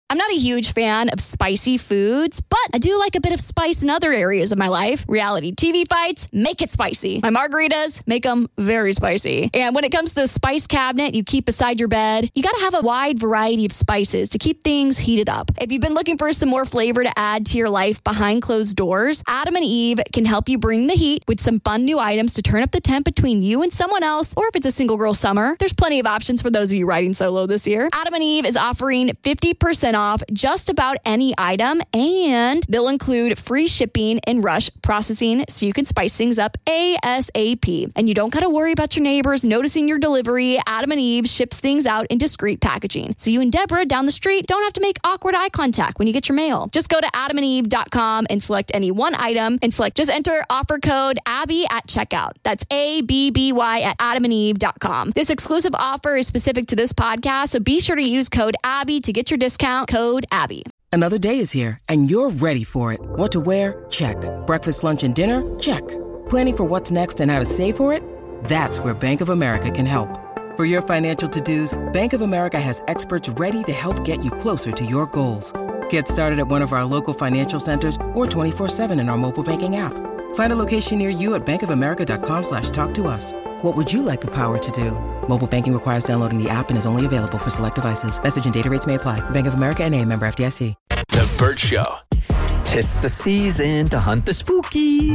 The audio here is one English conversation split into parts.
I'm not a huge fan of spicy foods, but I do like a bit of spice in other areas of my life. Reality TV fights, make it spicy. My margaritas, make them very spicy. And when it comes to the spice cabinet you keep beside your bed, you got to have a wide variety of spices to keep things heated up. If you've been looking for some more flavor to add to your life behind closed doors, Adam and Eve can help you bring the heat with some fun new items to turn up the temp between you and someone else, or if it's a single girl summer, there's plenty of options for those of you riding solo this year. Adam and Eve is offering 50% off just about any item, and they'll include free shipping and rush processing so you can spice things up ASAP. And you don't got to worry about your neighbors noticing your delivery. Adam and Eve ships things out in discreet packaging, so you and Deborah down the street don't have to make awkward eye contact when you get your mail. Just go to adamandeve.com and select any one item and just enter offer code Abby at checkout. That's ABBY at adamandeve.com. This exclusive offer is specific to this podcast, so be sure to use code Abby to get your discount. Code Abby. Another day is here, and you're ready for it. What to wear? Check. Breakfast, lunch, and dinner? Check. Planning for what's next and how to save for it? That's where Bank of America can help. For your financial to-dos, Bank of America has experts ready to help get you closer to your goals. Get started at one of our local financial centers or 24/7 in our mobile banking app. Find a location near you at bankofamerica.com/talktous. What would you like the power to do? Mobile banking requires downloading the app and is only available for select devices. Message and data rates may apply. Bank of America NA, member FDIC. The Burt Show. 'Tis the season to hunt the spookies.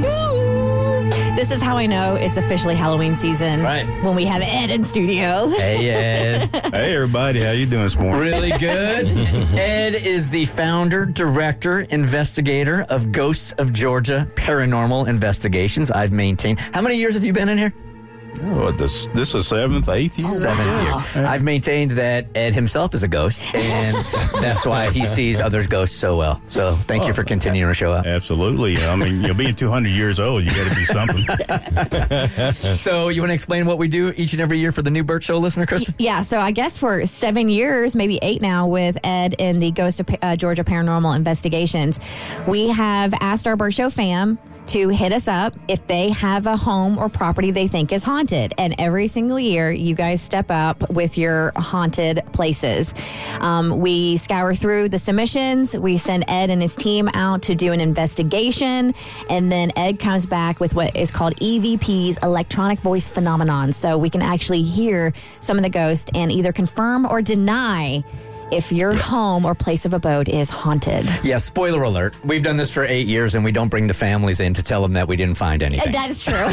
This is how I know it's officially Halloween season. Right. When we have Ed in studio. Hey, Ed. Hey, everybody. How you doing this morning? Really good. Ed is the founder, director, investigator of Ghosts of Georgia Paranormal Investigations. I've maintained. How many years have you been in here? Oh, this is seventh, eighth year. Seventh year. I've maintained that Ed himself is a ghost, and that's why he sees others' ghosts so well. So thank you for continuing to show up. Absolutely. I mean, being 200 years old, you got to be something. So you want to explain what we do each and every year for the new Burt Show listener, Kristen? Yeah, so I guess for 7 years, maybe 8 now, with Ed in the Ghost of Georgia Paranormal Investigations, we have asked our Burt Show fam to hit us up if they have a home or property they think is haunted. And every single year, you guys step up with your haunted places. We scour through the submissions. We send Ed and his team out to do an investigation. And then Ed comes back with what is called EVP's electronic voice phenomenon. So we can actually hear some of the ghosts and either confirm or deny if your home or place of abode is haunted. Yeah, spoiler alert. We've done this for 8 years, and we don't bring the families in to tell them that we didn't find anything. That is true.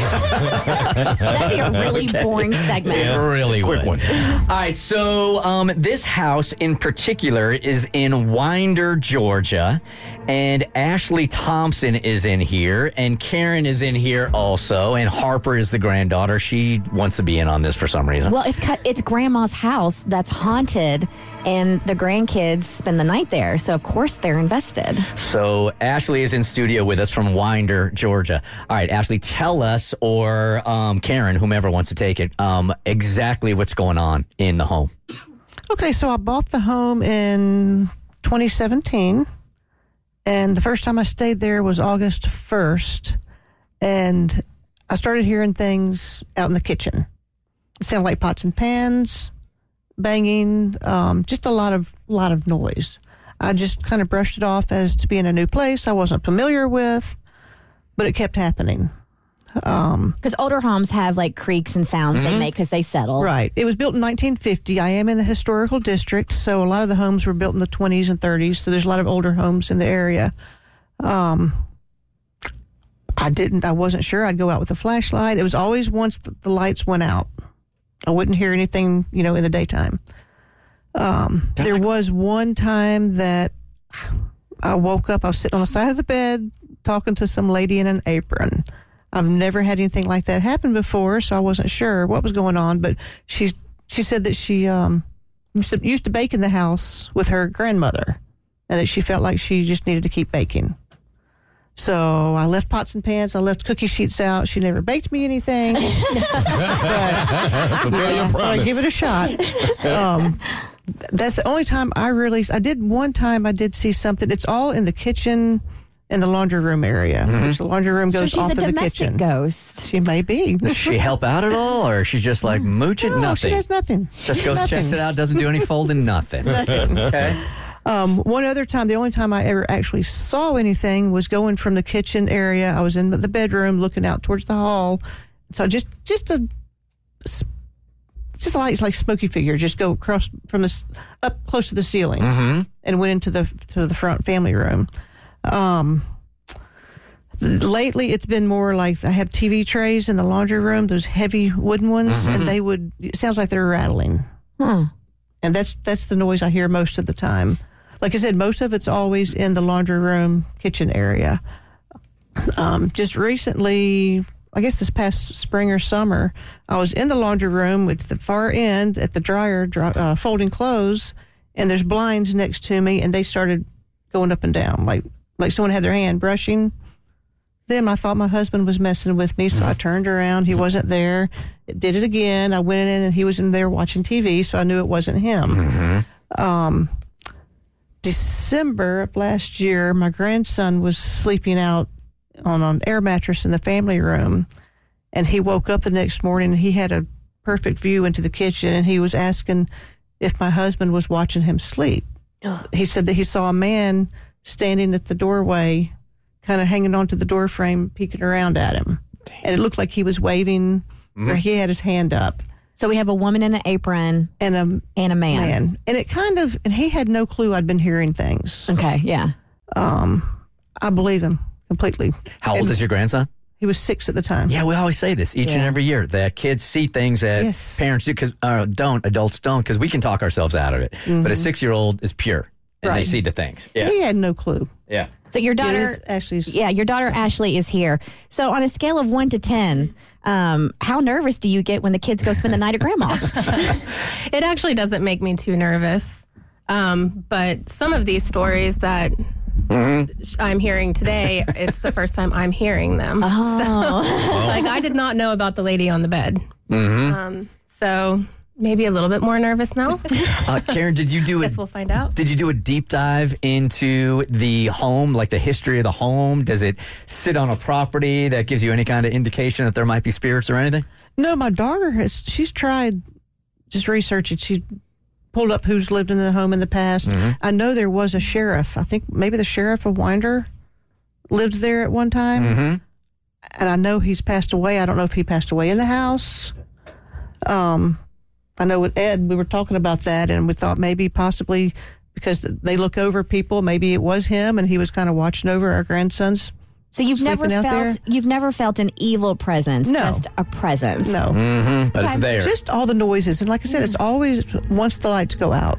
That'd be a really boring segment. It really Quick would. one. All right, so this house in particular is in Winder, Georgia, and Ashley Thompson is in here, and Karen is in here also, and Harper is the granddaughter. She wants to be in on this for some reason. Well, it's Grandma's house that's haunted, and the grandkids spend the night there, so of course they're invested. So Ashley is in studio with us from Winder, Georgia. All right, Ashley, tell us, or Karen, whomever wants to take it, exactly what's going on in the home. Okay, so I bought the home in 2017, and the first time I stayed there was August 1st, and I started hearing things out in the kitchen. It sounded like pots and pans, banging, just a lot of noise. I just kind of brushed it off as to being a new place I wasn't familiar with, but it kept happening. Because older homes have like creaks and sounds they make because they settle. Right. It was built in 1950. I am in the historical district, so a lot of the homes were built in the 20s and 30s, so there's a lot of older homes in the area. I wasn't sure. I'd go out with a flashlight. It was always once the lights went out. I wouldn't hear anything, in the daytime. There was one time that I woke up, I was sitting on the side of the bed talking to some lady in an apron. I've never had anything like that happen before, so I wasn't sure what was going on, but she said that she used to bake in the house with her grandmother, and that she felt like she just needed to keep baking. So I left pots and pans. I left cookie sheets out. She never baked me anything. But I give it a shot. That's the only time I did one time I did see something. It's all in the kitchen and the laundry room area. Which the laundry room goes off of the kitchen. So she's a domestic ghost. She may be. Does she help out at all, or she's just like mooching? No, nothing? she does nothing. Just goes, checks it out, doesn't do any folding, nothing. Okay. One other time, the only time I ever actually saw anything was going from the kitchen area. I was in the bedroom looking out towards the hall. So just like smoky figure, just go across from up close to the ceiling and went into the front family room. Lately, it's been more like I have TV trays in the laundry room, those heavy wooden ones, and it sounds like they're rattling. And that's the noise I hear most of the time. Like I said, most of it's always in the laundry room, kitchen area. Just recently, I guess this past spring or summer, I was in the laundry room at the far end at the dryer, folding clothes, and there's blinds next to me, and they started going up and down, like someone had their hand brushing them. I thought my husband was messing with me, so I turned around. He wasn't there. It did it again. I went in, and he was in there watching TV, so I knew it wasn't him. December of last year, my grandson was sleeping out on an air mattress in the family room, and he woke up the next morning, and he had a perfect view into the kitchen, and he was asking if my husband was watching him sleep. He said that he saw a man standing at the doorway, kind of hanging onto the door frame, peeking around at him. And it looked like he was waving, or he had his hand up. So we have a woman in an apron and a man. And it and he had no clue I'd been hearing things. Okay, yeah. I believe him completely. How old is your grandson? He was 6 at the time. Yeah, we always say this each and every year, that kids see things that parents do, adults don't, because we can talk ourselves out of it. But a 6-year-old is pure, and they see the things. Yeah. He had no clue. Yeah. So your daughter, your daughter Ashley is here. So on a scale of 1 to 10, how nervous do you get when the kids go spend the night at grandma's? It actually doesn't make me too nervous. But some of these stories that I'm hearing today, it's the first time I'm hearing them. So, like, I did not know about the lady on the bed. So maybe a little bit more nervous now. Karen, did you do Guess we'll find out. Did you do a deep dive into the home, like the history of the home? Does it sit on a property that gives you any kind of indication that there might be spirits or anything? No, my daughter she's tried just researching. She pulled up who's lived in the home in the past. I know there was a sheriff. I think maybe the sheriff of Winder lived there at one time. And I know he's passed away. I don't know if he passed away in the house. I know with Ed, we were talking about that, and we thought maybe possibly because they look over people, maybe it was him, and he was kind of watching over our grandsons. So you've never felt an evil presence, just a presence. No. But it's there. Just all the noises. And like I said, it's always once the lights go out.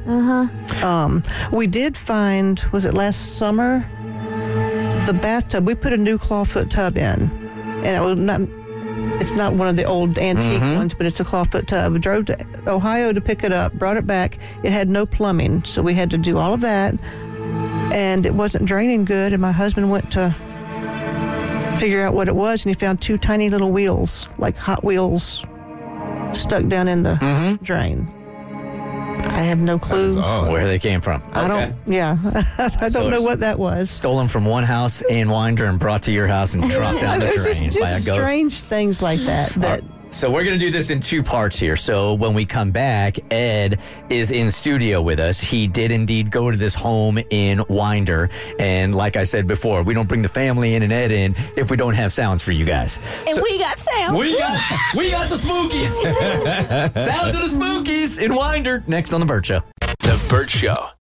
We did find, was it last summer? The bathtub, we put a new clawfoot tub in. And it was it's not one of the old antique ones, but it's a clawfoot tub. We drove to Ohio to pick it up, brought it back. It had no plumbing, so we had to do all of that. And it wasn't draining good, and my husband went to figure out what it was, and he found 2 tiny little wheels, like Hot Wheels, stuck down in the drain. I have no clue where they came from. I don't know what that was. Stolen from one house in Winder and brought to your house and dropped down the drain just by a ghost. Strange things like that. So we're going to do this in 2 parts here. So when we come back, Ed is in studio with us. He did indeed go to this home in Winder. And like I said before, we don't bring the family in and Ed in if we don't have sounds for you guys. And we got sounds. We got the spookies. Sounds of the spookies in Winder. Next on The Burt Show. The Burt Show.